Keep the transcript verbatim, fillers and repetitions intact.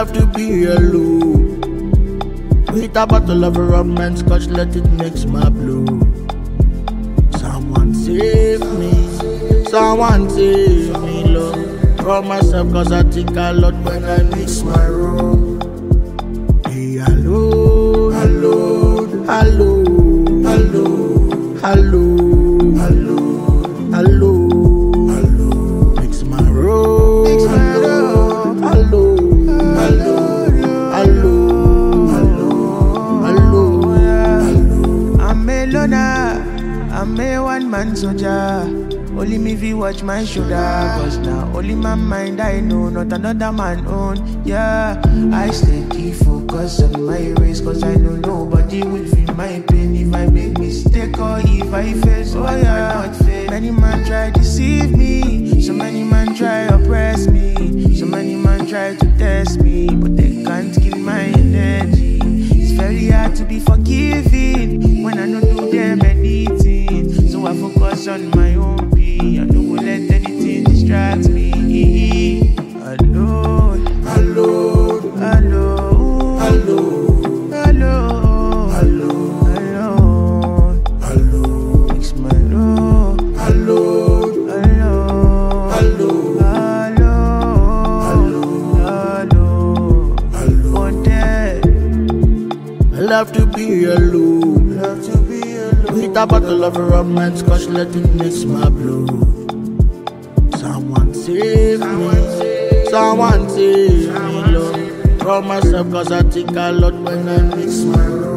love to be alone with a bottle of rum and scotch, let it mix my blood. Someone save me, someone save me, Lord, from myself, cause I think a lot when I mix my rum. Be alone, alone, alone, alone, alone, alone, alone, alone. Mix my rum, mix my rum, alone, alone, alone, alone. I'm a loner, I'm a one-man soldier. Only me fi watch my shoulder, cause now only my mind I know, not another man own. Yeah, I steady focus on my race, cause I know nobody will feel my pain if I make mistake or if I fail. So I cannot fail. Many man try deceive me, so many man try oppress me, so many man try to test me, but they can't kill my energy. It's very hard to be forgiving when I don't do them anything, so I focus on my own peace. I don't let anything distract me. Alone, alone, alone, alone, alone, alone, alone, alone. Mix my love, alone, alone, alone, alone, alone, alone. On dead. I love to be alone, love to be alone with a bottle of rum and scotch, let it mix my blood. Someone save me, someone save me, Lord, from myself, cause I think a lot when I mix my rum.